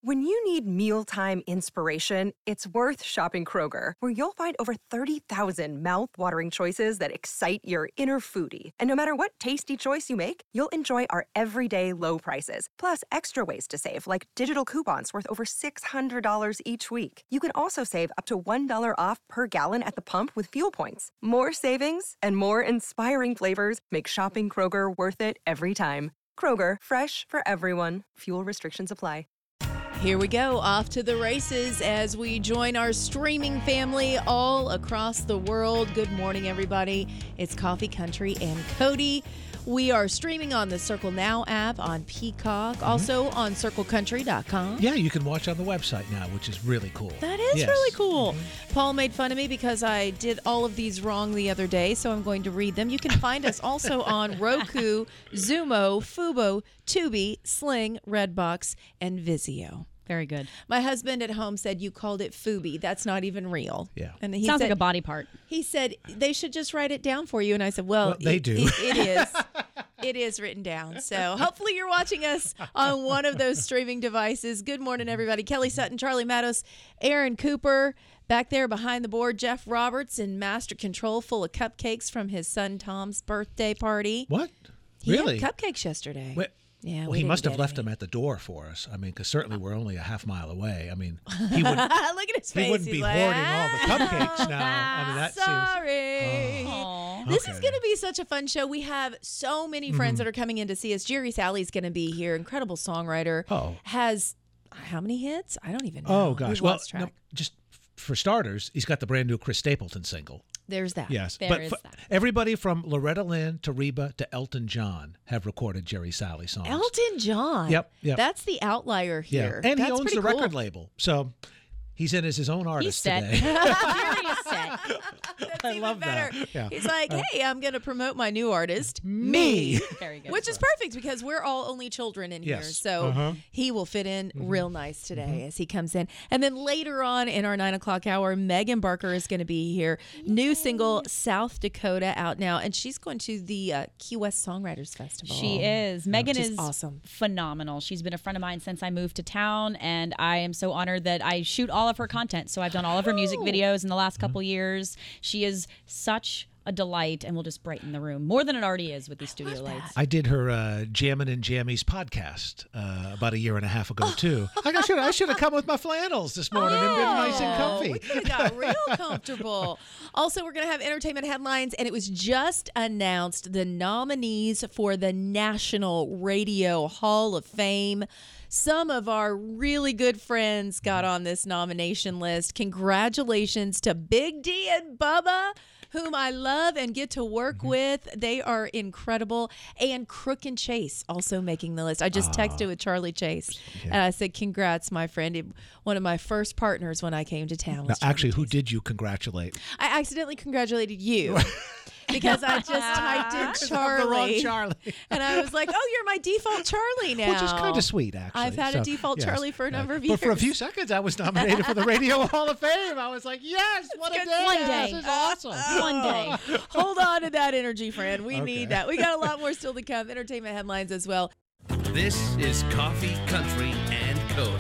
When you need mealtime inspiration, it's worth shopping Kroger, where you'll find over 30,000 mouth-watering choices that excite your inner foodie. And no matter what tasty choice you make, you'll enjoy our everyday low prices, plus extra ways to save, like digital coupons worth over $600 each week. You can also save up to $1 off per gallon at the pump with fuel points. More savings and more inspiring flavors make shopping Kroger worth it every time. Kroger, fresh for everyone. Fuel restrictions apply. Here we go, off to the races as we join our streaming family all across the world. Good morning, everybody. It's Coffee Country and Cody. We are streaming on the Circle Now app, on Peacock, also on CircleCountry.com. Yeah, you can watch on the website now, which is really cool. That is really cool. Paul made fun of me because I did all of these wrong the other day, so I'm going to read them. You can find us also on Roku, Zumo, Fubo, Tubi, Sling, Redbox, and Vizio. Very good. My husband at home said you called it Fubi. That's not even real. Yeah. And he Sounds said, like a body part. He said they should just write it down for you. And I said, well they do. It is. It is written down. So hopefully you're watching us on one of those streaming devices. Good morning, everybody. Kelly Sutton, Charlie Matos, Aaron Cooper. Back there behind the board, Jeff Roberts in master control, full of cupcakes from his son Tom's birthday party. What? He Really? had cupcakes yesterday. Wait. Yeah, Well, he must have left them at the door for us. I mean, because certainly we're only a half mile away. I mean, he would. Look at his face. He wouldn't He's be like, hoarding all the cupcakes now. I mean, that sorry. seems. Aww. This is going to be such a fun show. We have so many friends that are coming in to see us. Jerry Sally's going to be here. Incredible songwriter. Oh. Has how many hits? I don't even know. Oh gosh. We've Well, lost track. no, just for starters, he's got the brand new Chris Stapleton single. There's that. Yes, There but is that. everybody from Loretta Lynn to Reba to Elton John have recorded Jerry Sally songs. Elton John. Yep. That's the outlier here. And That's he owns pretty the cool. record label, so he's in as his own artist set. today. Jerry is set. That's I even love better. that. Yeah. He's like, hey, I'm going to promote my new artist, Me. Very good. Which is perfect because we're all only children in here. Yes. So he will fit in real nice today as he comes in. And then later on in our 9 o'clock hour, Megan Barker is going to be here. New single, South Dakota, out now. And she's going to the Key West Songwriters Festival. She is. Megan Which is is awesome. phenomenal. She's been a friend of mine since I moved to town, and I am so honored that I shoot all of her content. So I've done all of her music videos in the last couple years. She is such a delight and will just brighten the room more than it already is with these studio lights. I did her Jammin' and Jammies podcast about a year and a half ago too. I should have come with my flannels this morning and been nice and comfy. We could have got real comfortable. Also, we're going to have entertainment headlines, and it was just announced the nominees for the National Radio Hall of Fame. Some of our really good friends got on this nomination list. Congratulations to Big D and Bubba, whom I love and get to work with. They are incredible. And Crook and Chase also making the list. I just texted with Charlie Chase, and I said, congrats, my friend. One of my first partners when I came to town Now, was Charlie actually, who Chase. did you congratulate? I accidentally congratulated you. Because I just typed in Charlie. The wrong Charlie. And I was like, oh, you're my default Charlie now. Which is kind of sweet, actually. I've had a default Charlie for a number of years. But for a few seconds, I was nominated for the Radio Hall of Fame. I was like, yes, what a day. One day. This is awesome. One day. Hold on to that energy, friend. We Okay. need that. We got a lot more still to come. Entertainment headlines as well. This is Coffee, Country, and Cody.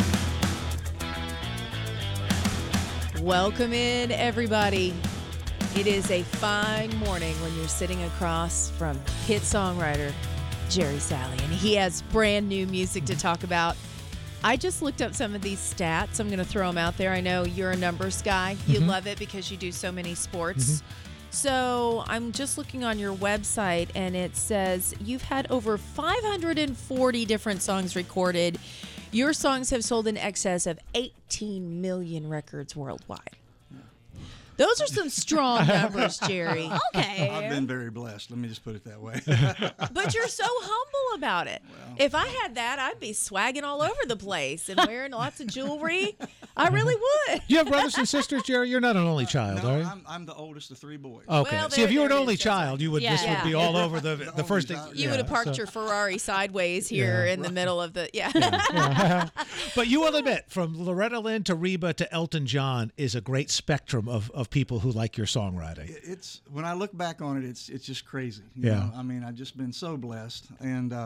Welcome in, everybody. It is a fine morning when you're sitting across from hit songwriter Jerry Sally, and he has brand new music to talk about. I just looked up some of these stats. I'm going to throw them out there. I know you're a numbers guy. You love it because you do so many sports. So I'm just looking on your website, and it says you've had over 540 different songs recorded. Your songs have sold in excess of 18 million records worldwide. Those are some strong numbers, Jerry. Okay. I've been very blessed. Let me just put it that way. But you're so humble about it. If I had that, I'd be swagging all over the place and wearing lots of jewelry. I really would. Do you have brothers and sisters, Jerry? You're not an only child, No, are you? I'm the oldest of three boys. Okay. Well, See, if you were an there it only is. child, you would. Yeah. This would be Yeah. all over the only first. child. You would have parked your Ferrari sideways here in the middle of the, But you will admit, from Loretta Lynn to Reba to Elton John is a great spectrum of people who like your songwriting. It's when I look back on it, it's just crazy. Yeah. You know? I mean, I've just been so blessed, and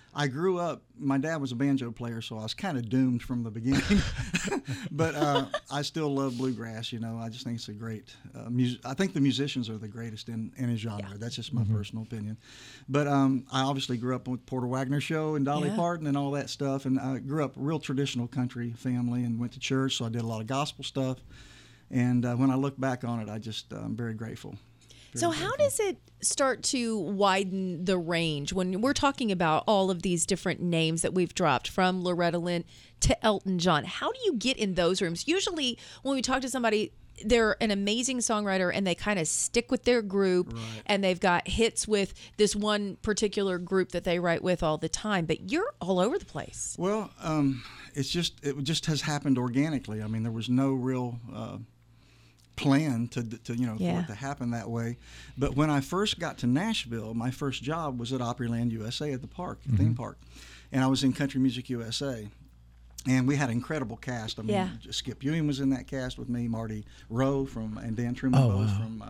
I grew up, my dad was a banjo player, so I was kind of doomed from the beginning. But I still love bluegrass, you know. I just think it's a great music. I think the musicians are the greatest in a genre. Yeah. That's just my personal opinion. But I obviously grew up with Porter Wagner Show and Dolly Parton and all that stuff. And I grew up a real traditional country family and went to church, so I did a lot of gospel stuff. And when I look back on it, I'm very grateful. So how does it start to widen the range when we're talking about all of these different names that we've dropped, from Loretta Lynn to Elton John? How do you get in those rooms? Usually when we talk to somebody, they're an amazing songwriter and they kind of stick with their group, and they've got hits with this one particular group that they write with all the time. But you're all over the place. Well, it just has happened organically. I mean, there was no real plan to for it to happen that way. But when I first got to Nashville, my first job was at Opryland USA at the park, theme park, and I was in Country Music USA. And we had an incredible cast. I mean, Skip Ewing was in that cast with me, Marty Rowe and Dan Truman both from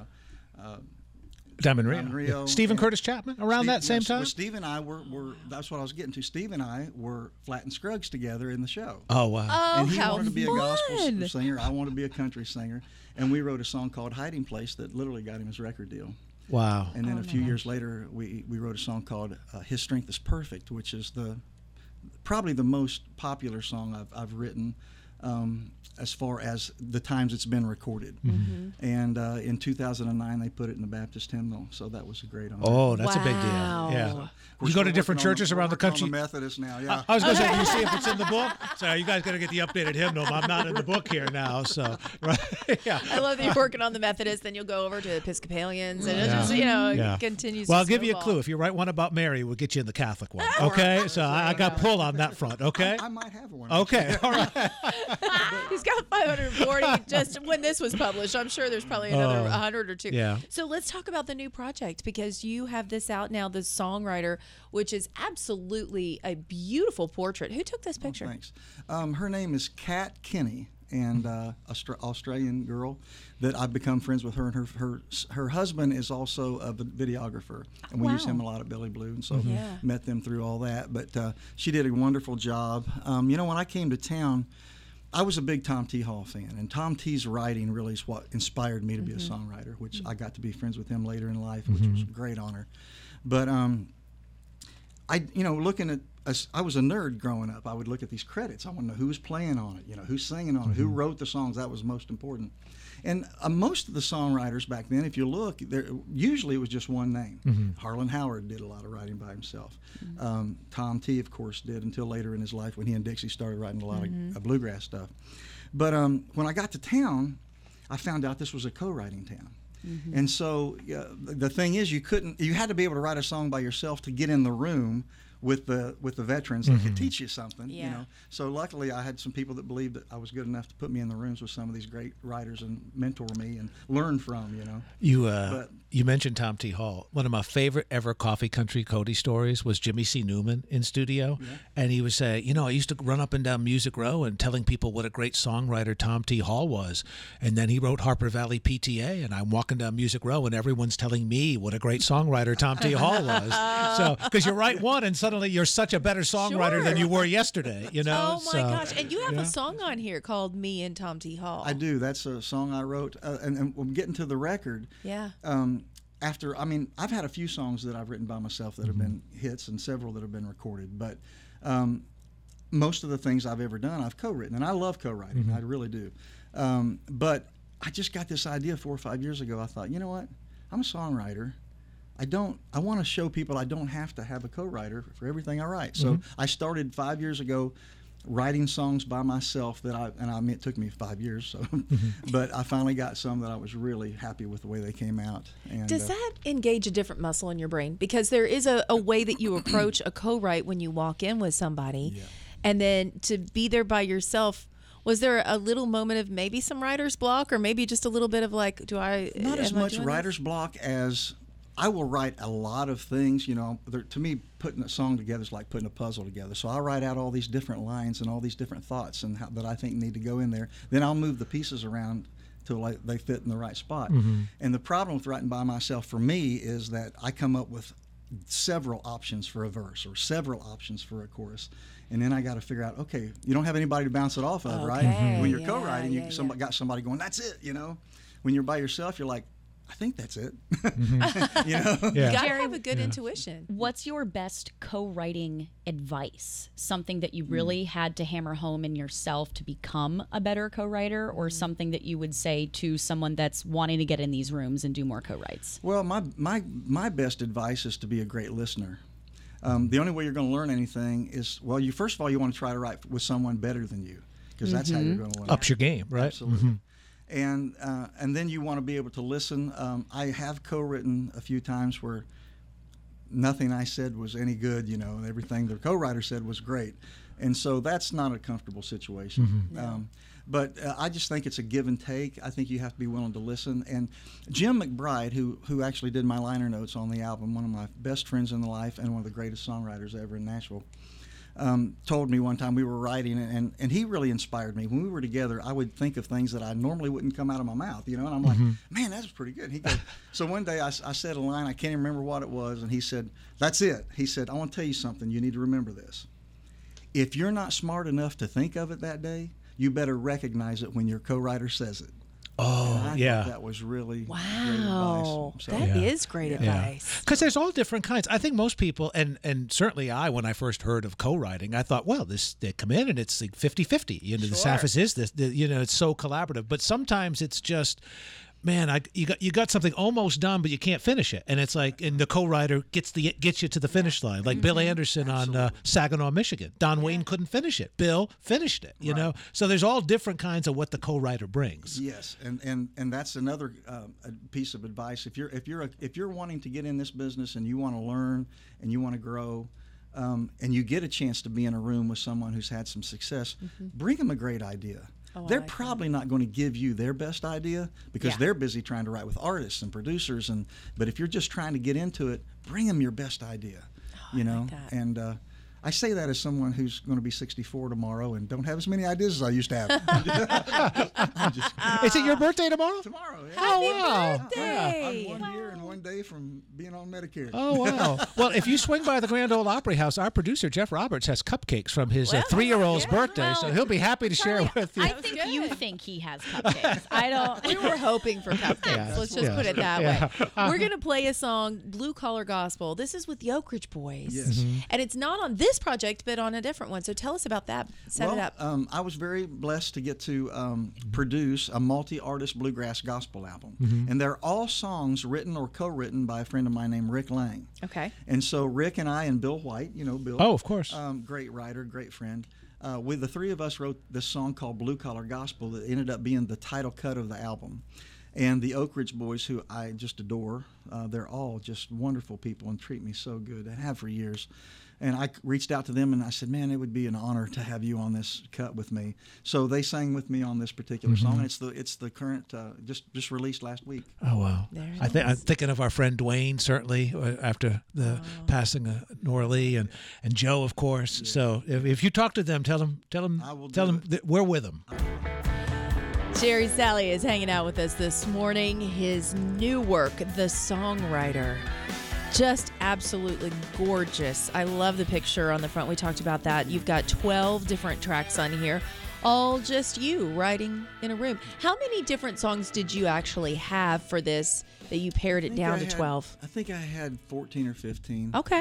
Diamond Rio. Stephen Curtis Chapman around that same time? Well, Steve and I were, that's what I was getting to. Steve and I were Flatt and Scruggs together in the show. Oh, wow. Oh, and he how wanted to be fun. a gospel singer. I wanted to be a country singer. And we wrote a song called Hiding Place that literally got him his record deal. Wow. And then a few years later, we wrote a song called His Strength is Perfect, which is probably the most popular song I've written as far as the times it's been recorded. And in 2009, they put it in the Baptist hymnal, so that was a great honor. Oh, that's a big deal. Wow. Yeah. You go to different churches around the country? On the Methodist now, yeah. I was going to say, do you see if it's in the book? So you guys got to get the updated hymnal. I'm not in the book here now, so right. Yeah. I love that you're working on the Methodists, then you'll go over to Episcopalians, and it just it continues. Well, to I'll give you a snowball. clue. If you write one about Mary, we'll get you in the Catholic one. Okay, so I got pull on that front. Okay. I might have one. Okay. All right. He's got 540 just when this was published. I'm sure there's probably another 100 or two. Yeah. So let's talk about the new project, because you have this out now, the Songwriter, which is absolutely a beautiful portrait. Who took this picture? Oh, thanks. Her name is Kat Kinney, and Australian girl that I've become friends with her. And her husband is also a videographer, and we use him a lot at Billy Blue, and so met them through all that. But she did a wonderful job. When I came to town, I was a big Tom T. Hall fan, and Tom T.'s writing really is what inspired me to be a songwriter, which I got to be friends with him later in life, which was a great honor. But looking at I was a nerd growing up. I would look at these credits. I want to know who was playing on it, who's singing on it, who wrote the songs. That was most important. And most of the songwriters back then, if you look, usually it was just one name. Harlan Howard did a lot of writing by himself. Tom T., of course, did until later in his life when he and Dixie started writing a lot of bluegrass stuff. But when I got to town, I found out this was a co-writing town. And so the thing is, you had to be able to write a song by yourself to get in the room with the veterans that could teach you something. So luckily I had some people that believed that I was good enough to put me in the rooms with some of these great writers and mentor me and learn from. You mentioned Tom T. Hall. One of my favorite ever Coffee Country Cody stories was Jimmy C. Newman in studio, and he would say, I used to run up and down Music Row and telling people what a great songwriter Tom T. Hall was, and then he wrote Harper Valley PTA, and I'm walking down Music Row and everyone's telling me what a great songwriter Tom T. Hall was. So because you write one and suddenly you're such a better songwriter than you were yesterday. Oh my gosh! And you have a song on here called "Me and Tom T. Hall." I do. That's a song I wrote, and I'm getting to the record. Yeah. I've had a few songs that I've written by myself that have been hits, and several that have been recorded. But most of the things I've ever done, I've co-written, and I love co-writing. I really do. But I just got this idea 4 or 5 years ago. I thought, you know what? I'm a songwriter. I want to show people I don't have to have a co-writer for everything I write. So I started 5 years ago writing songs by myself it took me 5 years. So, but I finally got some that I was really happy with the way they came out. And, does that engage a different muscle in your brain? Because there is a way that you approach a co-write when you walk in with somebody, and then to be there by yourself. Was there a little moment of maybe some writer's block, or maybe just a little bit of like, not as much writer's block as I will write a lot of things. To me, putting a song together is like putting a puzzle together. So I'll write out all these different lines and all these different thoughts that I think need to go in there. Then I'll move the pieces around till they fit in the right spot. And the problem with writing by myself for me is that I come up with several options for a verse or several options for a chorus. And then I got to figure out, okay, you don't have anybody to bounce it off of, right? When you're co-writing, got somebody going, that's it, you know? When you're by yourself, you're like, I think that's it. You know? You gotta have a good intuition. What's your best co-writing advice? Something that you really had to hammer home in yourself to become a better co-writer, or something that you would say to someone that's wanting to get in these rooms and do more co-writes? Well, my best advice is to be a great listener. The only way you're going to learn anything is, well, first of all, you want to try to write with someone better than you, because that's how you're going to learn. Ups your game, right? Absolutely. And then you want to be able to listen. I have co-written a few times where nothing I said was any good, you know, and everything the co-writer said was great. And so that's not a comfortable situation. But I just think it's a give and take. I think you have to be willing to listen. And Jim McBride, who actually did my liner notes on the album, one of my best friends in life and one of the greatest songwriters ever in Nashville, told me one time we were writing, and he really inspired me. When we were together, I would think of things that I normally wouldn't come out of my mouth, you know, and I'm like, man, that's pretty good. He goes, so one day I said a line, I can't even remember what it was, and he said, that's it. He said, I want to tell you something. You need to remember this. If you're not smart enough to think of it that day, you better recognize it when your co-writer says it. Oh, I thought that was really great advice. So, That is great advice. Because there's all different kinds. I think most people, and certainly I, when I first heard of co-writing, I thought, well, they come in and it's like 50-50. You know, the Sapphists is this. You know, it's so collaborative. But sometimes it's just, man, you got something almost done, but you can't finish it, and it's like, and the co-writer gets you to the finish line, like Bill Anderson on Saginaw, Michigan. Don Wayne couldn't finish it. Bill finished it. You know, so there's all different kinds of what the co-writer brings. Yes, and that's another piece of advice. If you're wanting to get in this business and you want to learn and you want to grow, and you get a chance to be in a room with someone who's had some success, bring them a great idea. They're probably not going to give you their best idea because they're busy trying to write with artists and producers. But if you're just trying to get into it, bring them your best idea. You know, like that. And I say that as someone who's going to be 64 tomorrow and don't have as many ideas as I used to have. Is it your birthday tomorrow? Tomorrow, yeah. Oh, wow. birthday. I'm 1 year and 1 day from being on Medicare. Oh, wow. Well, if you swing by the Grand Ole Opry House, our producer, Jeff Roberts, has cupcakes from his 3-year-old's birthday, so he'll be happy to share with you. I think you think he has cupcakes. I don't. We were hoping for cupcakes. Let's just put it that way. We're going to play a song, Blue Collar Gospel. This is with the Oak Ridge Boys. Yes. And it's not on this project, but on a different one. So tell us about that. Set it up. I was very blessed to get to produce a multi-artist bluegrass gospel album. And they're all songs written or co-written by a friend of mine named Rick Lang. Okay. And so Rick and I and Bill White, you know Bill. Oh, of course. Great writer, great friend. The three of us wrote this song called Blue Collar Gospel that ended up being the title cut of the album. And the Oak Ridge Boys, who I just adore, they're all just wonderful people and treat me so good and have for years. And I reached out to them and I said, man, it would be an honor to have you on this cut with me. So they sang with me on this particular song. And it's the current, just released last week. Oh, wow. I'm thinking of our friend Dwayne, certainly, after the passing of Nora Lee, and Joe, of course. Yeah. So if you talk to them, tell them that we're with them. Jerry Salley is hanging out with us this morning. His new work, The Songwriter, just absolutely gorgeous. I love the picture on the front. We talked about that. You've got 12 different tracks on here, all just you writing in a room. How many different songs did you actually have for this that you pared it down to 12? I think I had 14 or 15. Okay.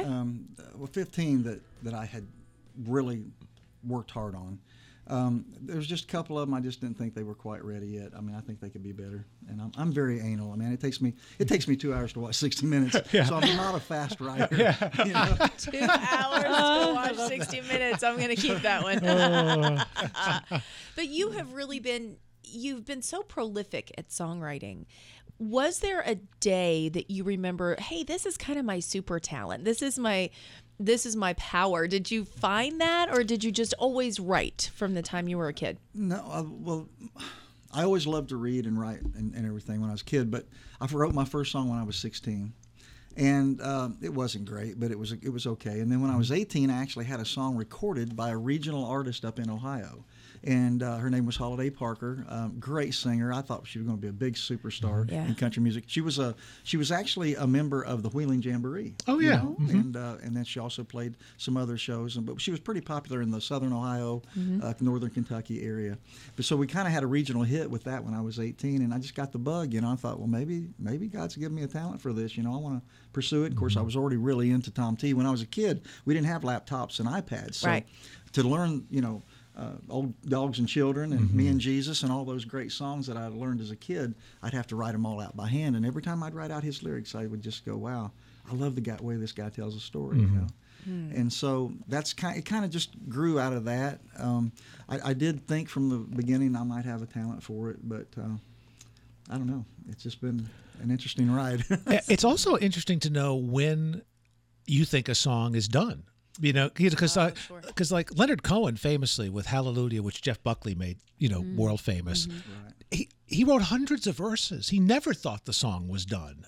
15 that I had really worked hard on. There was just a couple of them I just didn't think they were quite ready yet. I mean, I think they could be better. And I'm very anal. I mean, it takes me 2 hours to watch 60 Minutes, so I'm not a fast writer. You know? 2 hours to watch 60 Minutes. I'm going to keep that one. But you have really you've been so prolific at songwriting. Was there a day that you remember, hey, this is kind of my super talent. This is my power. Did you find that, or did you just always write from the time you were a kid? No, well, I always loved to read and write and everything when I was a kid, but I wrote my first song when I was 16. And it wasn't great, but it was okay. And then when I was 18, I actually had a song recorded by a regional artist up in Ohio. and her name was Holiday Parker. Great singer. I thought she was going to be a big superstar in country music. She was actually a member of the Wheeling Jamboree. Oh yeah, and then she also played some other shows. But she was pretty popular in the Southern Ohio, Northern Kentucky area. But so we kind of had a regional hit with that when I was 18, and I just got the bug. I thought, well, maybe God's given me a talent for this. I want to pursue it. Of course, I was already really into Tom T. When I was a kid, we didn't have laptops and iPads, so to learn, Old Dogs and Children and Me and Jesus and all those great songs that I learned as a kid, I'd have to write them all out by hand. And every time I'd write out his lyrics, I would just go, wow, I love the way this guy tells a story, And so it kind of just grew out of that. I did think from the beginning I might have a talent for it, but I don't know. It's just been an interesting ride. It's also interesting to know when you think a song is done. Because like Leonard Cohen famously with Hallelujah, which Jeff Buckley made, world famous. He wrote hundreds of verses. He never thought the song was done.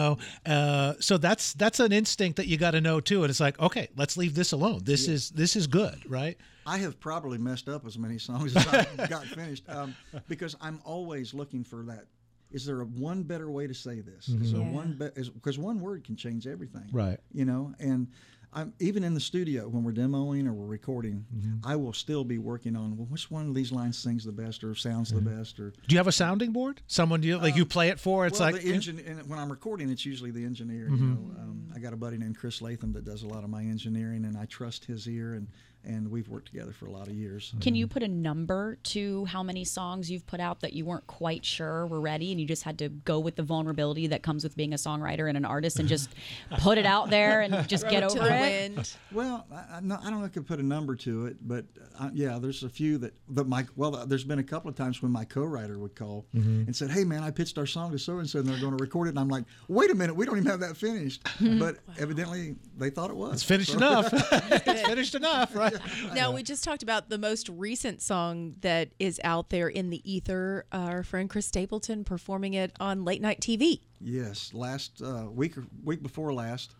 So that's an instinct that you got to know too. And it's like, okay, let's leave this alone. This is good, right? I have probably messed up as many songs as I got finished because I'm always looking for that. Is there one better way to say this? Is there because one word can change everything, right? And even in the studio when we're demoing or we're recording, I will still be working on which one of these lines sings the best or sounds the best. Or do you have a sounding board? Someone you play it for? It's the and when I'm recording, it's usually the engineer. I got a buddy named Chris Latham that does a lot of my engineering, and I trust his ear, and we've worked together for a lot of years. Can you put a number to how many songs you've put out that you weren't quite sure were ready, and you just had to go with the vulnerability that comes with being a songwriter and an artist and just put it out there and just get over it? Well, I don't know if I could put a number to it, but there's a few there's been a couple of times when my co-writer would call and said, hey man, I pitched our song to so-and-so and they're going to record it, and I'm like, wait a minute, we don't even have that finished. But evidently they thought it was. It's finished enough. It's finished enough, right? Now, we just talked about the most recent song that is out there in the ether, our friend Chris Stapleton performing it on late night TV. Yes, last week before last,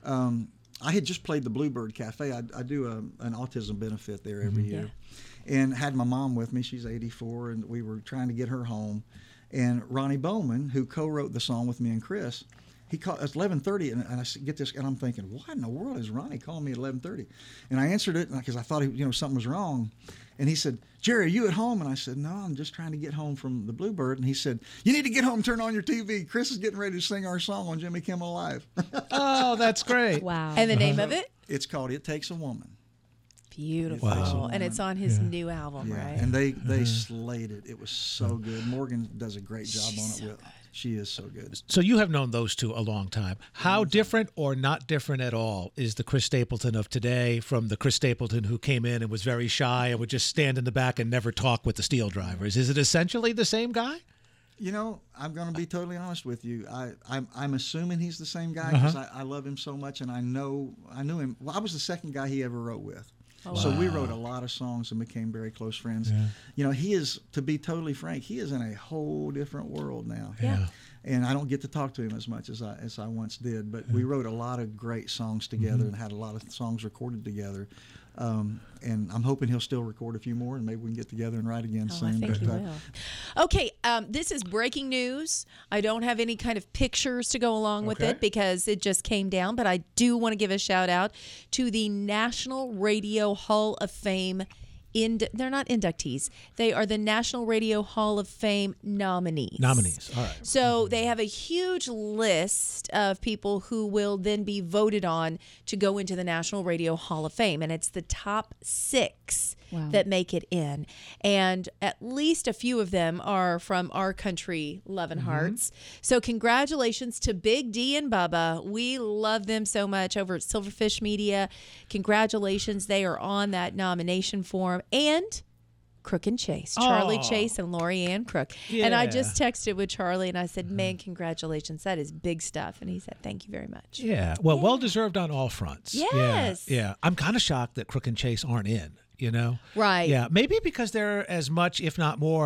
I had just played the Bluebird Cafe. I do an autism benefit there every year, and had my mom with me. She's 84, and we were trying to get her home. And Ronnie Bowman, who co-wrote the song with me and Chris, he called. It's 11:30, and I get this, and I'm thinking, what in the world is Ronnie calling me at 11:30? And I answered it because I thought something was wrong. And he said, Jerry, are you at home? And I said, no, I'm just trying to get home from the Bluebird. And he said, you need to get home, turn on your TV. Chris is getting ready to sing our song on Jimmy Kimmel Live. Oh, that's great. Wow. And the name of it? It's called It Takes a Woman. Beautiful. Wow. And it's on his new album, right? And they slayed it. It was so good. Morgan does a great job on it. She is so good. So you have known those two a long time. How different or not different at all is the Chris Stapleton of today from the Chris Stapleton who came in and was very shy and would just stand in the back and never talk with the steel drivers? Is it essentially the same guy? I'm going to be totally honest with you. I'm assuming he's the same guy because I love him so much, and I knew him. Well, I was the second guy he ever wrote with. So we wrote a lot of songs and became very close friends. He is, to be totally frank, he is in a whole different world now. And I don't get to talk to him as much as I once did, but we wrote a lot of great songs together and had a lot of songs recorded together. And I'm hoping he'll still record a few more, and maybe we can get together and write again soon. I think he will. Okay, this is breaking news. I don't have any kind of pictures to go along with it because it just came down, but I do want to give a shout out to the National Radio Hall of Fame. They're not inductees. They are the National Radio Hall of Fame nominees. All right. So they have a huge list of people who will then be voted on to go into the National Radio Hall of Fame. And it's the top 6 that make it in. And at least a few of them are from our country, Lovin' Hearts. So congratulations to Big D and Bubba. We love them so much over at Silverfish Media. Congratulations. They are on that nomination form. And Crook and Chase, Charlie Chase and Lori Ann Crook. And I just texted with Charlie and I said, man, congratulations. That is big stuff. And he said, thank you very much. Yeah. Well, well-deserved on all fronts. Yes. Yeah. I'm kind of shocked that Crook and Chase aren't in, Right. Yeah. Maybe because they're as much, if not more,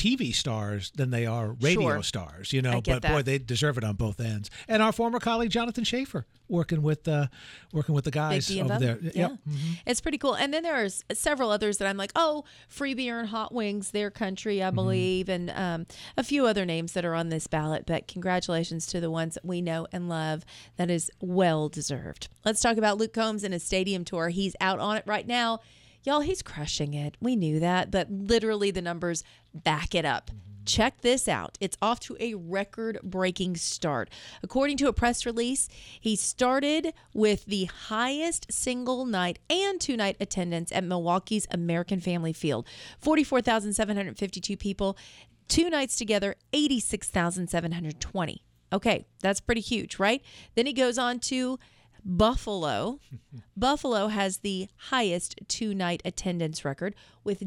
TV stars than they are radio Sure. stars, you know. I get But boy, that. they deserve it on both ends. And our former colleague Jonathan Schaefer working with the guys Big D and over them. there. Yeah. Yep. It's pretty cool. And then there's several others that I'm like, oh, Free Beer and Hot Wings, their country, I believe, and a few other names that are on this ballot. But congratulations to the ones that we know and love. That is well deserved. Let's talk about Luke Combs and his stadium tour. He's out on it right now. Y'all, he's crushing it. We knew that, but literally the numbers back it up. Check this out. It's off to a record-breaking start. According to a press release, he started with the highest single night and two-night attendance at Milwaukee's American Family Field. 44,752 people. 2 nights together, 86,720. Okay, that's pretty huge, right? Then he goes on to Buffalo. Buffalo has the highest 2-night attendance record with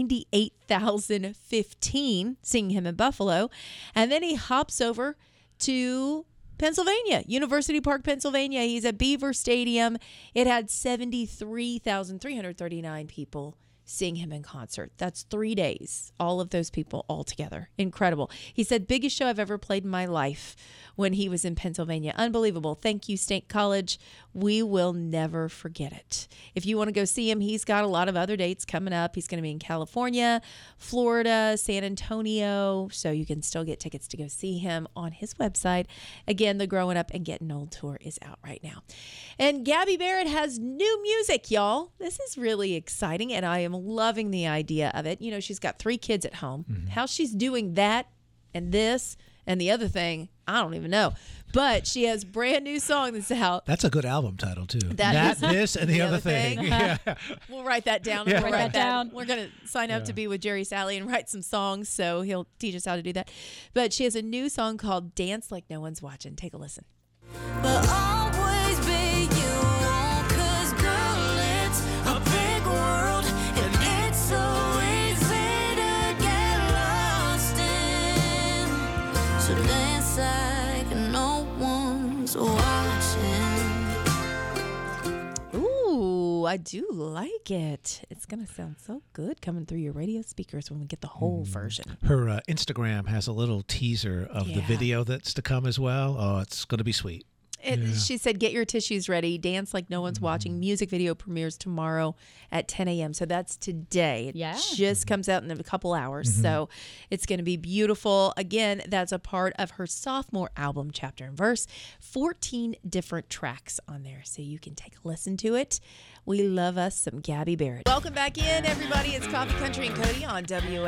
98,015 seeing him in Buffalo. And then he hops over to Pennsylvania, University Park, Pennsylvania. He's at Beaver Stadium. It had 73,339 people seeing him in concert. That's 3 days, all of those people all together. Incredible. He said, biggest show I've ever played in my life when he was in Pennsylvania. Unbelievable. Thank you, State College. We will never forget it. If you want to go see him, he's got a lot of other dates coming up. He's going to be in California, Florida, San Antonio, so you can still get tickets to go see him on his website. Again, the Growing Up and Getting Old tour is out right now. And Gabby Barrett has new music, y'all. This is really exciting, and I am loving the idea of it. You know, she's got 3 kids at home. How she's doing that and this and the other thing, I don't even know. But she has brand new song that's out. That's a good album title too. That is this, and the other thing. Yeah. We'll write that down. Yeah. We'll Write that down. We're going to sign up to be with Jerry Sally and write some songs, so he'll teach us how to do that. But she has a new song called Dance Like No One's Watching. Take a listen. But always be you, 'cause girl, it's a big world, and it's so easy to get lost in. So dance like no one's watching. Ooh, I do like it. It's going to sound so good coming through your radio speakers when we get the whole version. Her Instagram has a little teaser of the Yeah. video that's to come as well. Oh, it's going to be sweet. She said, get your tissues ready. Dance like no one's watching. Music video premieres tomorrow at 10 a.m. So that's today. It Yeah. just comes out in a couple hours. So it's going to be beautiful. Again, that's a part of her sophomore album, Chapter and Verse. 14 different tracks on there. So you can take a listen to it. We love us some Gabby Barrett. Welcome back in, everybody. It's Coffee Country and Cody on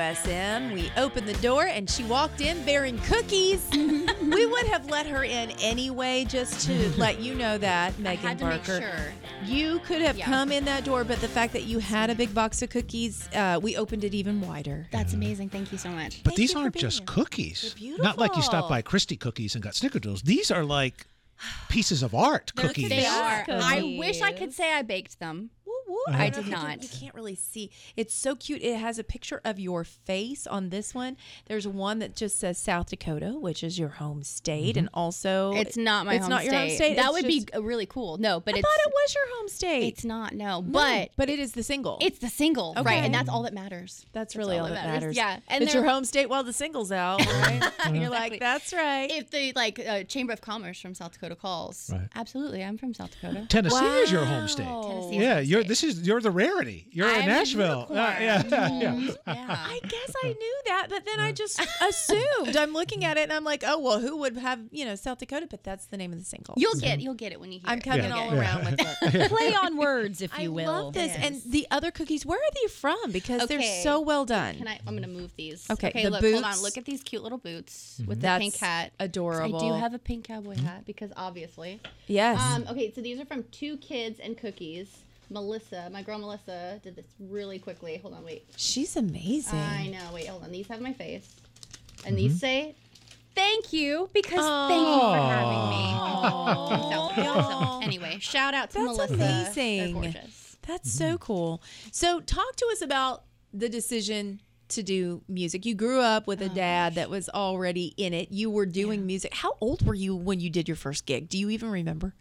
WSM. We opened the door and she walked in bearing cookies. We would have let her in anyway, just to let you know that, Megan had to Parker. make sure. You could have Yeah. come in that door, but the fact that you had a big box of cookies, we opened it even wider. That's amazing. Thank you so much. But Thank these you for aren't being just here. cookies. They're Not like you beautiful. stopped by Christie Cookies and got snickerdoodles. These are like pieces of art cookies. They are. Cookies. I wish I could say I baked them. Woo, woo. I don't did know if not. You can't really see. It's so cute. It has a picture of your face on this one. There's one that just says South Dakota, which is your home state, and also It's not my it's home not state. your home state. That It's would be just- really cool. No, but I it's thought it was your home state. it's not. No, No, but it is the single. it's the single, Okay. right? And that's all that matters. That's really all that matters. Yeah, and it's your they're- home state while the single's out, right? And you're like, Exactly. that's right. If the Chamber of Commerce from South Dakota calls, Right. absolutely, I'm from South Dakota. Tennessee is your home state. Tennessee is Yeah, my you're state. you're the rarity. You're in I'm Nashville. unicorn. Yeah. Yeah. I guess I knew that, but then I just assumed. I'm looking at it and I'm like, oh well, who would have South Dakota? But that's the name of the single. You'll get it when you hear I'm it. coming Yeah. all around with it. Play on words, if you I will. love this. Yes. And the other cookies, where are they from? Because they're Okay. so well done. I'm gonna move these. Okay, Okay, the look, hold boots. on. Look at these cute little boots with the That's pink hat. adorable. I do have a pink cowboy hat because obviously. Yes. Okay, so these are from Two Kids and Cookies. Melissa, my girl Melissa, did this really quickly. Hold on, wait. She's amazing. I know. Wait, hold on. These have my face, and these say, "Thank you," because thank you for having me. From South Dakota. So, anyway, shout out to That's Melissa. amazing. They're gorgeous. That's so cool. So talk to us about the decision to do music. You grew up with a dad that was already in it. You were doing music. How old were you when you did your first gig? Do you even remember?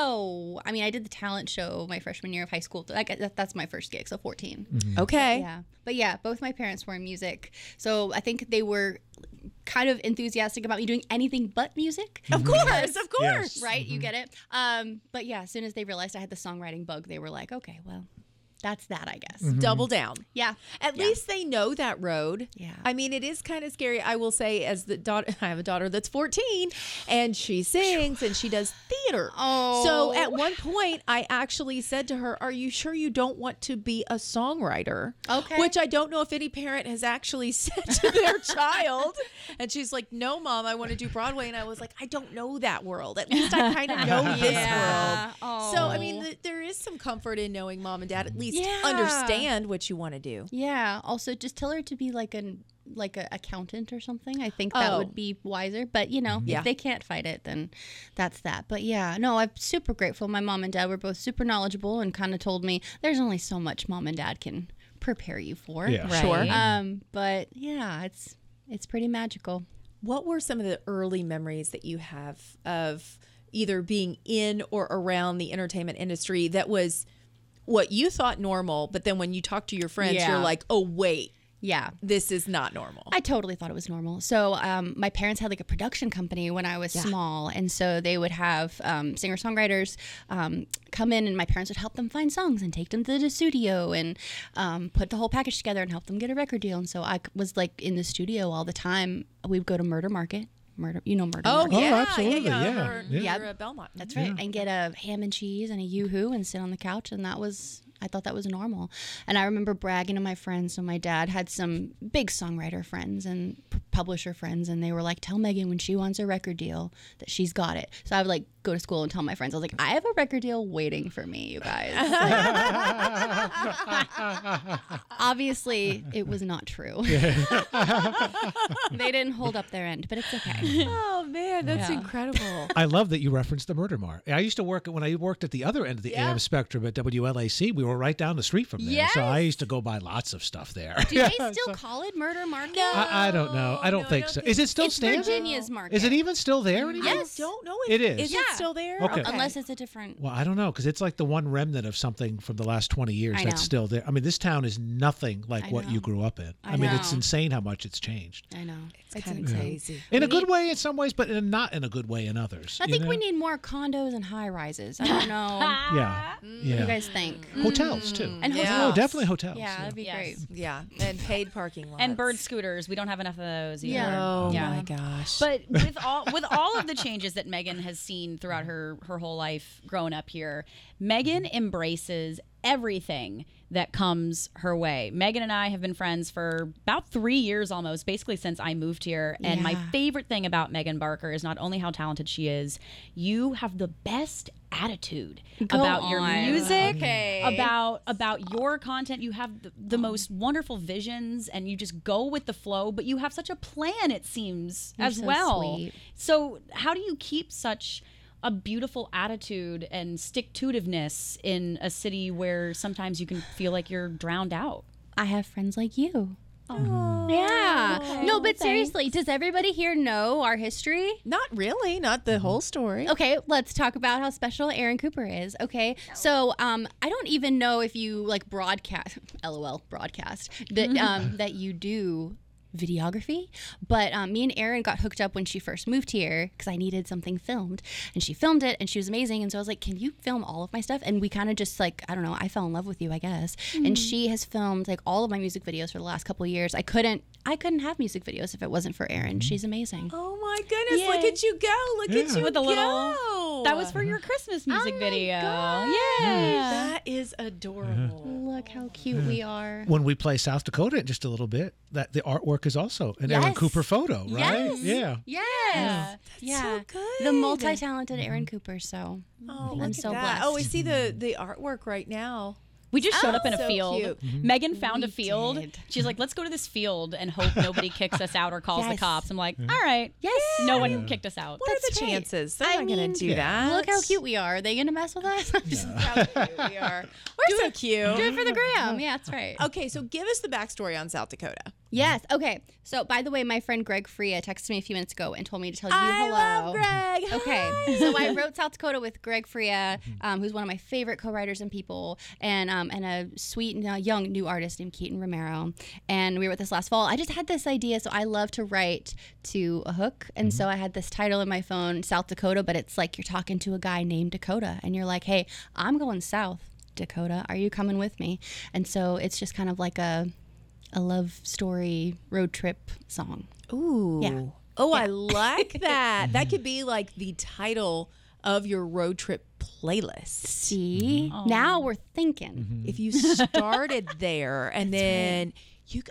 Oh, I mean, I did the talent show my freshman year of high school. That's my first gig, so 14. Okay. Yeah. But yeah, both my parents were in music. So I think they were kind of enthusiastic about me doing anything but music. Of course, of course. Yes. Right? You get it? But yeah, as soon as they realized I had the songwriting bug, they were like, okay, well, that's that, I guess. Double down. Yeah. At least they know that road. Yeah. I mean, it is kind of scary. I will say, as the daughter, I have a daughter that's 14, and she sings and she does theater. Oh. So at one point, I actually said to her, "Are you sure you don't want to be a songwriter?" Okay. Which I don't know if any parent has actually said to their child. And she's like, "No, Mom, I want to do Broadway." And I was like, "I don't know that world. At least I kind of know this world." Oh. So I mean, there is some comfort in knowing Mom and Dad at least Yeah. understand what you want to do. Yeah. Also, just tell her to be like a accountant or something. I think that would be wiser. But if they can't fight it, then that's that. But yeah, no, I'm super grateful. My mom and dad were both super knowledgeable and kind of told me there's only so much mom and dad can prepare you for. Yeah. Right. Sure. But yeah, it's pretty magical. What were some of the early memories that you have of either being in or around the entertainment industry that was what you thought normal, but then when you talk to your friends, Yeah. you're like, "Oh, wait, Yeah. this is not normal." I totally thought it was normal. So my parents had like a production company when I was small. And so they would have singer-songwriters come in and my parents would help them find songs and take them to the studio and put the whole package together and help them get a record deal. And so I was like in the studio all the time. We'd go to Murder Market. Murder Market. Oh, Oh, yeah, absolutely, yeah. You're Yeah. at Belmont. That's right. And get a ham and cheese and a yoo-hoo and sit on the couch. And I thought that was normal. And I remember bragging to my friends. So my dad had some big songwriter friends and publisher friends. And they were like, tell Megan when she wants a record deal that she's got it. So I would like go to school and tell my friends, I was like, I have a record deal waiting for me, you guys. Obviously, it was not true. They didn't hold up their end, but it's okay. Oh, man, that's Yeah. incredible. I love that you referenced the Murder Mart. I used to work when I worked at the other end of the AM spectrum at WLAC. We were right down the street from there, so I used to go buy lots of stuff there. Do they still call it Murder Market? I don't know. I don't think so. Is it still It's standing? Virginia's Market. Is it even still there anymore? Yes. I don't know It if is. Is Yeah. it still there? Okay. Unless it's a different. Well, I don't know, because it's like the one remnant of something from the last 20 years I that's know. still there. I mean, this town is nothing like I what know. you grew up in. I I mean, it's know. insane how much it's changed. I know. It's kind of crazy. In a good way in some ways, but not in a good way in others. I you think know? we need more condos and high rises. I don't know. Yeah. What do you Yeah. guys think? Hotels, too. And Yeah. hotels. Oh, definitely hotels. Yeah, that'd be Yes. great. Yeah, and paid parking lots. And bird scooters. We don't have enough of those either. Yeah. Oh, Yeah. my gosh. But with all of the changes that Megan has seen throughout her whole life growing up here, Megan embraces everything that comes her way. Megan and I have been friends for about 3 years almost, basically since I moved here. And my Yeah. favorite thing about Megan Barker is not only how talented she is, you have the best attitude Go about your on. music, Okay. about your content. You have the most wonderful visions and you just go with the flow, but you have such a plan, it seems, You're as so well. sweet. So how do you keep such a beautiful attitude and stick-to-itiveness in a city where sometimes you can feel like you're drowned out? I have friends like you. Oh, Yeah. No, but seriously, does everybody here know our history? not really, not the whole story. Okay, let's talk about how special Aaron Cooper is. Okay, so I don't even know if you like broadcast, LOL, broadcast that that you do videography, but me and Erin got hooked up when she first moved here because I needed something filmed, and she filmed it and she was amazing. And so I was like, can you film all of my stuff? And we kind of just like, I don't know, I fell in love with you, I guess. And she has filmed like all of my music videos for the last couple of years. I couldn't have music videos if it wasn't for Erin. She's amazing. Oh my goodness, look Yay. at you go. Look at you With a little- go. That was for your Christmas music my video. God. Yeah. That is adorable. Look how cute we are. When we play South Dakota in just a little bit, that the artwork is also an Aaron Yes. Cooper photo, right? Yes. Yeah. Yes. so good. The multi-talented Aaron Cooper. So Oh, I'm look so at that. blessed. Oh, we see the artwork right now. We just showed up in a so field. cute. Megan found a We field. did. She's like, let's go to this field and hope nobody kicks us out or calls the Yes. cops. I'm like, all right. Yes. No one kicked us out. What are the That's right. chances? They're I not going mean, to do that. Look how cute we are. Are they gonna mess with us? How cute we are. We're so cute. Do it for the gram. Yeah, that's right. Okay, so give us the backstory on South Dakota. Yes. Okay. So, by the way, my friend Greg Freya texted me a few minutes ago and told me to tell you I hello. love Greg. Okay. So I wrote South Dakota with Greg Freya, who's one of my favorite co-writers and people, and a sweet young new artist named Keaton Romero. And we wrote this last fall. I just had this idea. So I love to write to a hook, and so I had this title in my phone, South Dakota, but it's like you're talking to a guy named Dakota, and you're like, hey, I'm going South Dakota. Are you coming with me? And so it's just kind of like a love story road trip song. Ooh. Yeah. Oh, I like that. That could be like the title of your road trip playlist. See? Now we're thinking. If you started there and then you,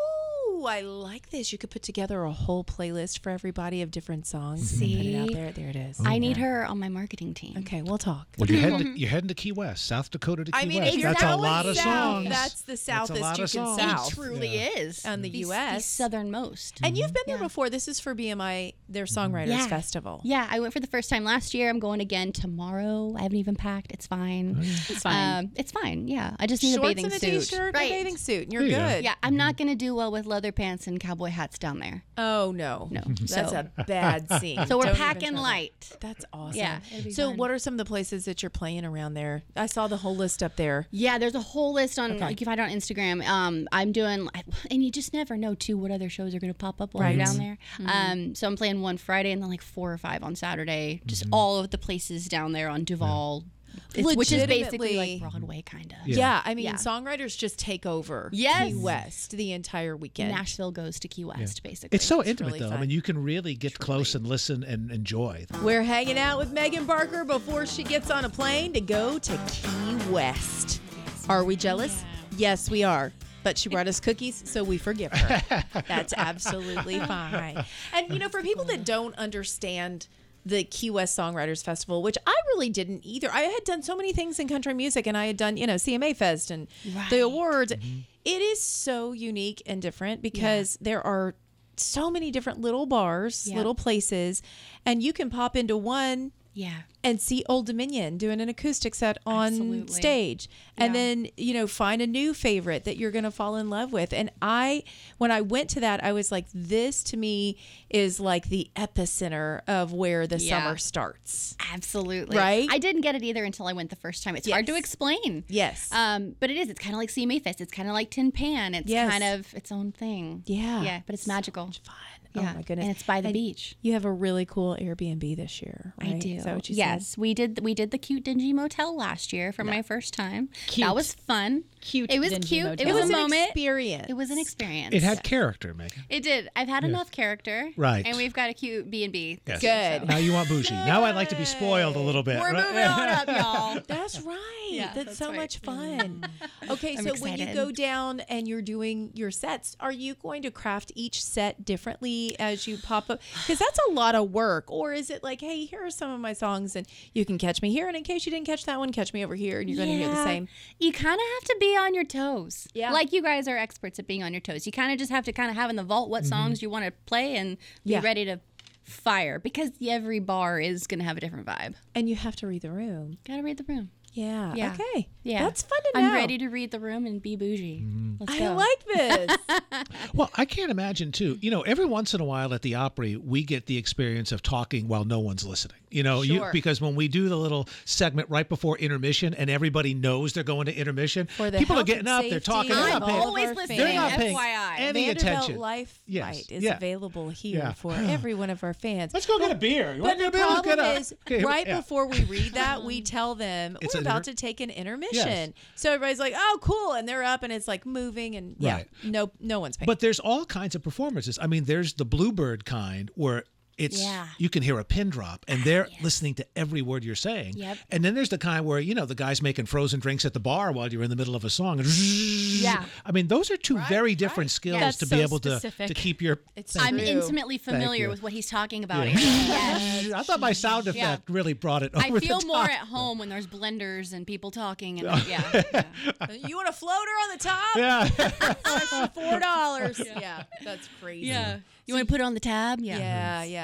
I like this. You could put together a whole playlist for everybody of different songs. And put it out See? there. There it is. I need her on my marketing team. Okay, we'll talk. Well, you're heading to Key West, South Dakota to Key I mean, West. if you're That's a going lot of south, songs. That's the That's a southest lot you of can songs. south. It truly is. On the The U.S. southernmost. And you've been there before. This is for BMI, their Songwriters Festival. Yeah, I went for the first time last year. I'm going again tomorrow. I haven't even packed. It's fine. It's fine. It's fine. Yeah, I just need Shorts a bathing and a suit. t-shirt, Right. a bathing suit, and you're There you go. good. Yeah, I'm not gonna do well with leather pants and cowboy hats down there. Oh no, No. that's So- a bad scene. So we're Don't even packing try that. light. That's awesome. Yeah, it'll be So, fun. what are some of the places that you're playing around there? I saw the whole list up there. Yeah, there's a whole list on. You can find it on Instagram. I'm doing, and you just never know too what other shows are going to pop up while you're down there. So I'm playing one Friday and then like 4 or 5 on Saturday. Just all of the places down there on Duval, which is basically like Broadway kind of. Yeah, I mean, Yeah. songwriters just take over Yes. Key West the entire weekend. Nashville goes to Key West, basically. It's so It's intimate, really though. fun. I mean, you can really get close and listen and enjoy. We're hanging out with Megan Barker before she gets on a plane to go to Key West. Are we jealous? Yes, we are. But she brought us cookies, so we forgive her. That's absolutely fine. And, for people that don't understand the Key West Songwriters Festival, which I really didn't either. I had done so many things in country music, and I had done, CMA Fest and the awards. It is so unique and different because there are so many different little bars, little places, and you can pop into one Yeah. and see Old Dominion doing an acoustic set on Absolutely. stage. And then, find a new favorite that you're going to fall in love with. And when I went to that, I was like, this to me is like the epicenter of where the summer starts. Absolutely. Right? I didn't get it either until I went the first time. It's hard to Yes. explain. Yes. But it is. It's kind of like CMA Fest. It's kind of like Tin Pan. It's Yes. kind of its own thing. Yeah. Yeah, but it's magical. Fun. Yeah. Oh my goodness. And it's by the beach. You have a really cool Airbnb this year, right? I do. Is that what you said? Yes, we did the cute dingy motel last year for my first time. Cute. That was fun. Cute It was dingy cute. motel. It was, It was a an moment. experience. It was an experience. It had character, Megan. It did. I've had enough character. Right. And we've got a cute B&B. Yes. Good. Now you want bougie. Now I'd like to be spoiled a little bit. We're right? moving on up, y'all. That's right. Yeah, that's that's so right. much fun. Okay, I'm so when you excited. go down and you're doing your sets, are you going to craft each set differently as you pop up? Because that's a lot of work. Or is it like, hey, here are some of my songs and you can catch me here. And in case you didn't catch that one, catch me over here and you're going to hear the same. You kind of have to be on your toes. Yeah. Like you guys are experts at being on your toes. You kind of just have to kind of have in the vault what songs you want to play and be Yeah. ready to fire because every bar is going to have a different vibe. And you have to read the room. Got to read the room. Yeah. Yeah. Okay. Yeah. That's fun to know. I'm ready to read the room and be bougie. Let's I go. like this. Well, I can't imagine too. Every once in a while at the Opry, we get the experience of talking while no one's listening. Sure. Because when we do the little segment right before intermission, and everybody knows they're going to intermission, For the people are health getting and up, they're safety talking. of They're I'm not paying, all always of our listening. they're not paying FYI. any Vanderbilt attention. Life Yes. Flight is Yeah. available here Yeah. for every one of our fans. Let's go get a beer. You But want the to get a beer? Let's get problem up. is, Okay, right yeah. before we read that, we tell them It's we're an about inter- to take an intermission. Yes. So everybody's like, "Oh, cool!" and they're up, and it's like moving, and Right. no one's paying. But there's all kinds of performances. I mean, there's the Bluebird kind where it's you can hear a pin drop and they're listening to every word you're saying. Yep. And then there's the kind where, the guy's making frozen drinks at the bar while you're in the middle of a song. Yeah. I mean, those are two very different skills That's to be so able specific. to keep your. It's I'm true. intimately Thank familiar you. with what he's talking about. Yeah. Yes. I thought my sound effect really brought it over I feel the more top. at home when there's blenders and people talking. And yeah. You want a floater on the top? Yeah. $4. Yeah, that's crazy. You want to put it on the tab? Yeah.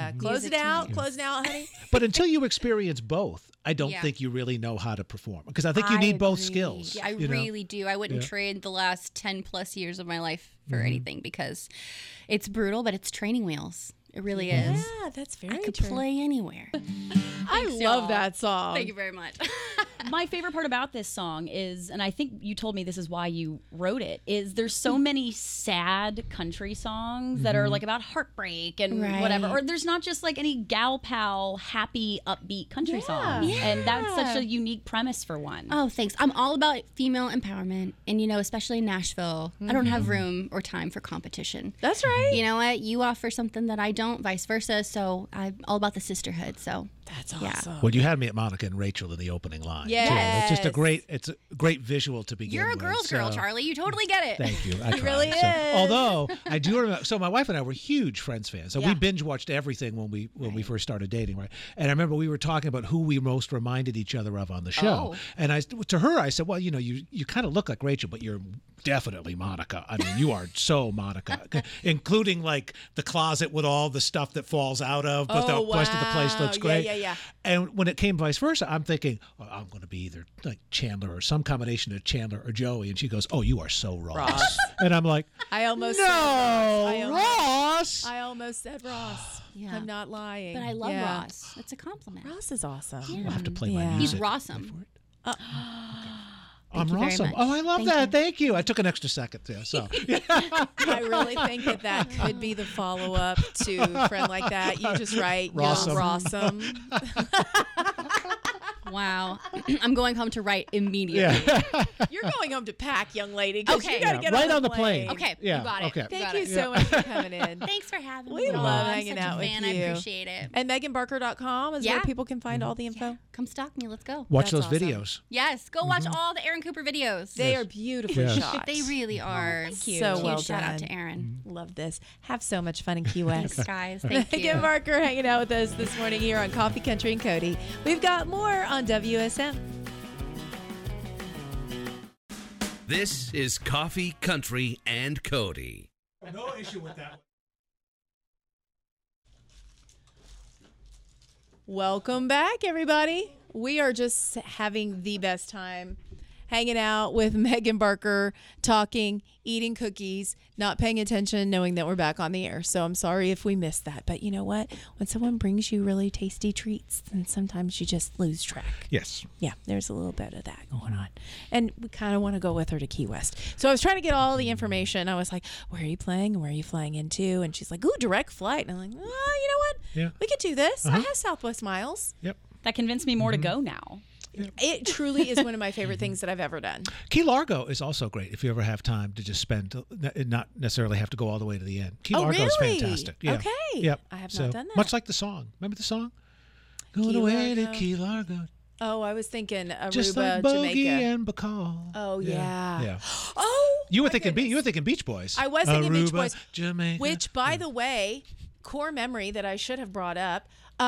Yeah, close it out, honey. But until you experience both, I don't Yeah. think you really know how to perform, because I think you need both skills. Yeah, I you know? really do. I wouldn't trade the last 10 plus years of my life for anything because it's brutal, but it's training wheels. It really is. Yeah, that's very I could true. play anywhere. I love y'all. that song. Thank you very much. My favorite part about this song is, and I think you told me this is why you wrote it, is there's so many sad country songs that are like about heartbreak and whatever. Right. Or there's not just like any gal pal, happy, upbeat country songs. Yeah. And that's such a unique premise for one. Oh, thanks. I'm all about female empowerment. And, you know, especially in Nashville, I don't have room or time for competition. That's right. You know what? You offer something that I don't, vice versa. So I'm all about the sisterhood. So That's Yeah. awesome. Well, you had me at Monica and Rachel in the opening line. too. Yes. It's just a great visual to begin you're a with. girl's girl, so- Charlie. You totally get it. Thank you. I tried. really So, is. although I do remember, so my wife and I were huge Friends fans. So we Yeah. binge watched everything when we first started dating, right? And I remember we were talking about who we most reminded each other of on the show. Oh. And to her I said, well, you know, you kind of look like Rachel, but you're definitely Monica. I mean, you are so Monica, including like the closet with all the stuff that falls out of, but Oh, the rest of the place wow. looks great. Yeah, yeah, yeah. And when it came vice versa, I'm thinking, oh, I'm going to be either like Chandler or some combination of Chandler or Joey. And she goes, oh, you are so Ross. And I'm like, I almost no, said Ross. Ross. I almost said Ross. Yeah. I'm not lying. But I love Yeah. Ross. It's a compliment. Ross is awesome. We'll have to play my Yeah. He's music. Rossum. I'm you very Rossum. much. Oh, I love Thank that. you. Thank you. I took an extra second there. So I really think that could be the follow-up to Friend Like That. You just write Rossum. Rossum. Wow. I'm going home to write immediately. yeah. You're going home to pack, young lady. 'cause Okay. you gotta Yeah, get right on on the plane. Okay. Yeah, You got it. okay. You Thank got you it. so much for coming in. Thanks for having We me. love I'm hanging such out a with fan. you. I appreciate it. And MeganBarker.com is where Yeah. people can find all the info. Come stalk me. Let's go. Watch That's those awesome. videos. Yes. Go watch all the Aaron Cooper videos. They are beautifully Yes. shot. They really are. Thank you. So So well huge shout out done. to Aaron. Love this. Have so much fun in Key West. Thanks, guys. Thank you. Megan Barker hanging out with us this morning here on Coffee Country and Cody. We've got more on WSM. This is Coffee, Country, and Cody. No issue with that. Welcome back, everybody. We are just having the best time hanging out with Megan Barker, talking, eating cookies, not paying attention, knowing that we're back on the air. So I'm sorry if we missed that. But you know what? When someone brings you really tasty treats, then sometimes you just lose track. Yes. Yeah, there's a little bit of that going on. And we kind of want to go with her to Key West. So I was trying to get all the information. I was like, where are you playing and where are you flying into? And she's like, ooh, direct flight. And I'm like, oh, you know what? Yeah. We could do this. I have Southwest Miles. Yep. That convinced me more to go now. It truly is one of my favorite things that I've ever done. Key Largo is also great if you ever have time to just spend, not necessarily have to go all the way to the end. Key Oh, Largo is really? fantastic. Yeah. Okay. Yep. I have So, not done that. Much like the song. Remember the song? Going Key away to Largo. Key Largo. Oh, I was thinking Aruba, Just like Bogey Jamaica. and Bacall. Oh, yeah. Yeah. Oh, You were my thinking goodness. Beach Boys. I was thinking Beach Aruba, Boys, Jamaica. which, by the way, core memory that I should have brought up.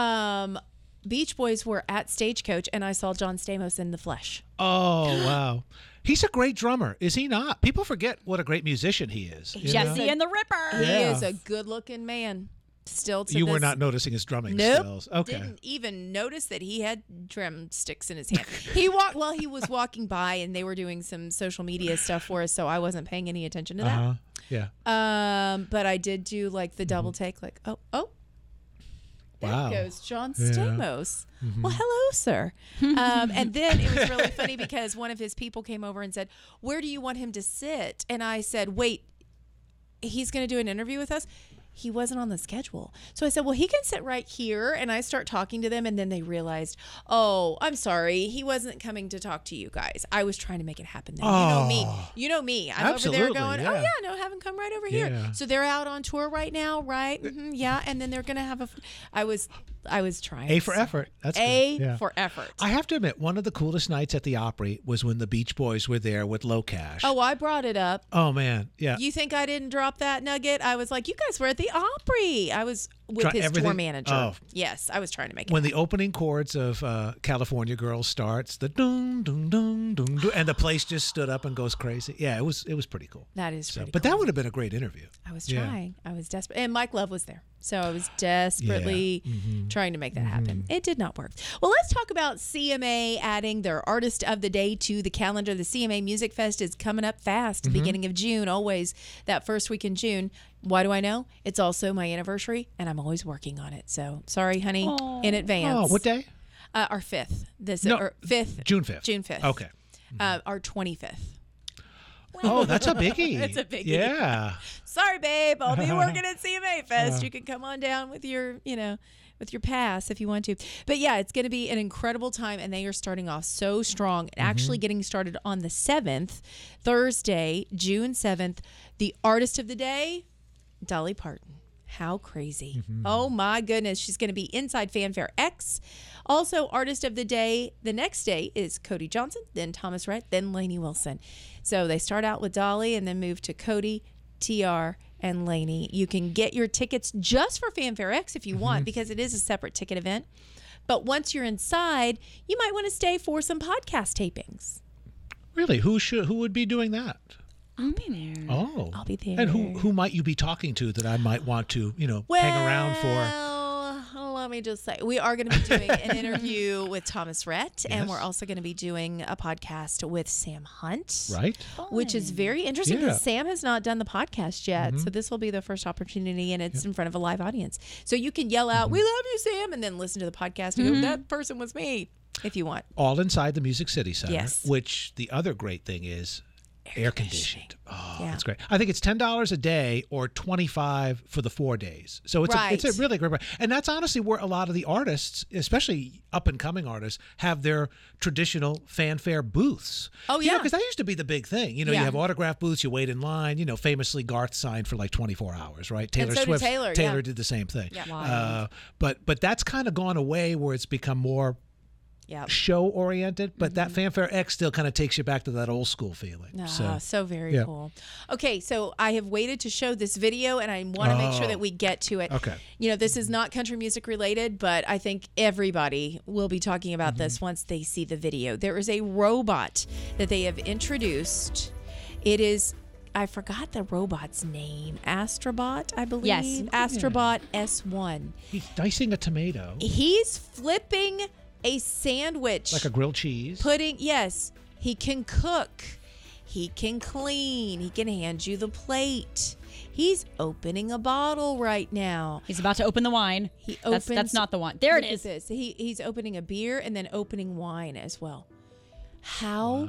Beach Boys were at Stagecoach, and I saw John Stamos in the flesh. Oh, wow. He's a great drummer, is he not? People forget what a great musician he is. you know? Jesse and the Ripper. He Yeah. is a good-looking man. Still to You this, were not noticing his drumming Nope. skills. Okay. Didn't even notice that he had drumsticks in his hand. He walked while he was walking by, and they were doing some social media stuff for us, so I wasn't paying any attention to that. Uh-huh. Yeah. But I did do like the double take, like, oh, Wow. there goes John Yeah. Stamos. Well, hello, sir. And then it was really funny because one of his people came over and said, where do you want him to sit? And I said, wait, he's going to do an interview with us? He wasn't on the schedule. So I said, well, he can sit right here. And I start talking to them. And then they realized, oh, I'm sorry. He wasn't coming to talk to you guys. I was trying to make it happen then. You know me. You know me. I'm Absolutely, over there going, oh, yeah. yeah, no, have him come right over here. Yeah. So they're out on tour right now, right? Yeah. And then they're going to have I was trying. A for effort. That's A good. Yeah. for effort. I have to admit, one of the coolest nights at the Opry was when the Beach Boys were there with Low Cash. Oh, I brought it up. Oh, man. Yeah. You think I didn't drop that nugget? I was like, you guys were at the Opry. I was with Try his tour everything- manager. oh. Yes, I was trying to make it. When the opening chords of California Girls starts, the dung, dung, dung, dung, dung, and the place just stood up and goes crazy. Yeah, it was pretty cool. That is pretty But cool. that would have been a great interview. I was Yeah. trying. I was desperate. And Mike Love was there. So I was desperately trying to make that happen. It did not work. Well, let's talk about CMA adding their Artist of the Day to the calendar. The CMA Music Fest is coming up fast, beginning of June, always that first week in June. Why do I know? It's also my anniversary, and I'm always working on it. So sorry, honey, in advance. Oh, what day? Our 5th. No, Or 5th. June 5th. June 5th. Okay. Our 25th. Oh, that's a biggie. It's a biggie. Yeah. Sorry, babe. I'll be working at CMA Fest. You can come on down with your, with your pass if you want to. But yeah, it's going to be an incredible time, and they are starting off so strong. Actually getting started on the 7th, Thursday, June 7th. The Artist of the Day, Dolly Parton. How crazy. Oh my goodness. She's going to be inside Fanfare X. Also, Artist of the Day, the next day is Cody Johnson, then Thomas Rhett, then Lainey Wilson. So they start out with Dolly and then move to Cody, TR, and Lainey. You can get your tickets just for Fanfare X if you want, because it is a separate ticket event. But once you're inside, you might want to stay for some podcast tapings. Really? Who would be doing that? I'll be there. Oh. I'll be there. And who might you be talking to that I might want to, hang around for? Well, let me just say, we are going to be doing an interview with Thomas Rhett, and Yes. we're also going to be doing a podcast with Sam Hunt. Right? Which is very interesting Yeah. because Sam has not done the podcast yet. So this will be the first opportunity, and it's in front of a live audience. So you can yell out, "We love you, Sam," and then listen to the podcast and go, "That person was me," if you want. All inside the Music City Center. Yes. Which the other great thing is air conditioned. Oh, Yeah. that's great. I think it's $10 a day or $25 for the 4 days. So it's Right. a really great price. And that's honestly where a lot of the artists, especially up and coming artists, have their traditional fanfare booths. Oh, yeah. Because that used to be the big thing. You Yeah. have autograph booths, you wait in line. Famously Garth signed for like 24 hours, right? Taylor so did Swift. Taylor, yeah. did the same thing. Yeah. But that's kind of gone away where it's become more Yeah. show oriented, but that Fanfare X still kind of takes you back to that old school feeling. So very yeah. cool. Okay, so I have waited to show this video, and I want to make sure that we get to it. Okay. This is not country music related, but I think everybody will be talking about this once they see the video. There is a robot that they have introduced. It is, I forgot the robot's name, Astrobot, I believe. Yes. Astrobot S1. He's dicing a tomato He's flipping a sandwich. like a grilled cheese. Yes, he can cook. He can clean. He can hand you the plate. He's opening a bottle right now. He's about to open the wine. He That's opens. not the wine. There it Look at is. this. He's opening a beer and then opening wine as well. How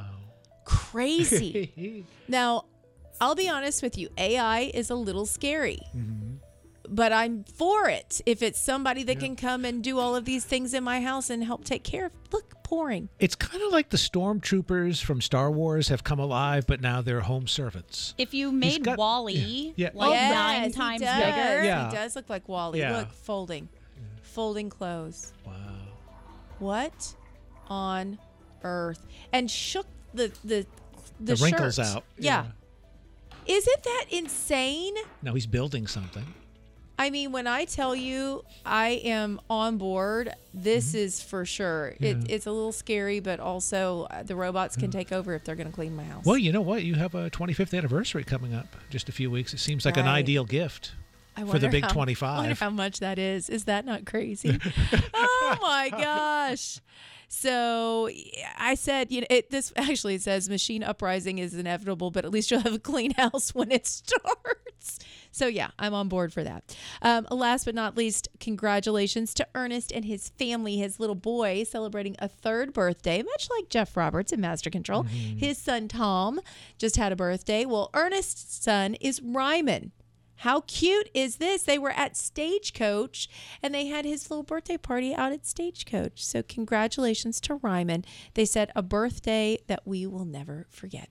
crazy. Now, I'll be honest with you. AI is a little scary. But I'm for it. If it's somebody that can come and do all of these things in my house and help take care of. Look, pouring. It's kind of like the stormtroopers from Star Wars have come alive, but now they're home servants. If you made got- Wally Yeah. like Yes, 9 he times does. bigger, Yeah. He does look like Wally. Yeah. Look, folding clothes. Wow. What on earth? And shook the wrinkles shirt. out. Yeah. Isn't that insane? Now he's building something. I mean, when I tell you I am on board, this is for sure. It's a little scary, but also the robots can take over if they're going to clean my house. Well, you know what? You have a 25th anniversary coming up just a few weeks. It seems like an Right. ideal gift I for the wonder big how- 25. I wonder how much that is. Is that not crazy? Oh my gosh. So I said, this actually says machine uprising is inevitable, but at least you'll have a clean house when it starts. So yeah, I'm on board for that. Last but not least, congratulations to Ernest and his family, his little boy celebrating a 3rd birthday, much like Jeff Roberts in Master Control. His son Tom just had a birthday. Well, Ernest's son is Ryman. How cute is this? They were at Stagecoach and they had his little birthday party out at Stagecoach. So congratulations to Ryman. They said a birthday that we will never forget.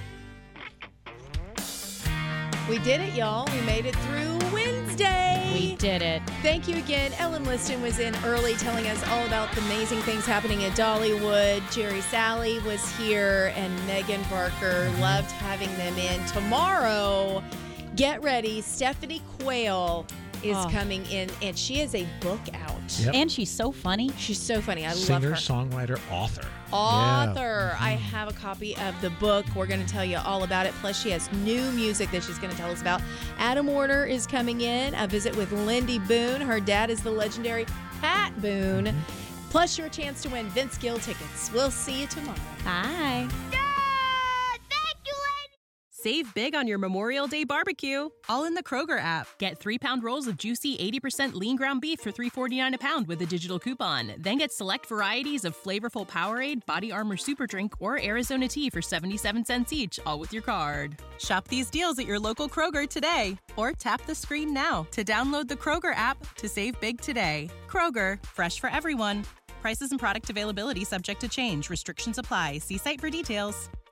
We did it, y'all. We made it through Wednesday. we Allie. Did it. Thank you again. Ellen Liston was in early telling us all about the amazing things happening at Dollywood. Jerry Sally was here, and Megan Barker. Loved having them in. Tomorrow, get ready. Stephanie Quayle is coming in, and she has a book out. Yep. And she's so funny. She's so funny. I Singer, love her. songwriter, author. Author. I have a copy of the book. We're going to tell you all about it. Plus, she has new music that she's going to tell us about. Adam Warner is coming in. A visit with Lindy Boone. Her dad is the legendary Pat Boone. Plus, your chance to win Vince Gill tickets. We'll see you tomorrow. Bye. Save big on your Memorial Day barbecue, all in the Kroger app. Get 3-pound rolls of juicy 80% lean ground beef for $3.49 a pound with a digital coupon. Then get select varieties of flavorful Powerade, Body Armor Super Drink, or Arizona tea for 77 cents each, all with your card. Shop these deals at your local Kroger today, or tap the screen now to download the Kroger app to save big today. Kroger, fresh for everyone. Prices and product availability subject to change. Restrictions apply. See site for details.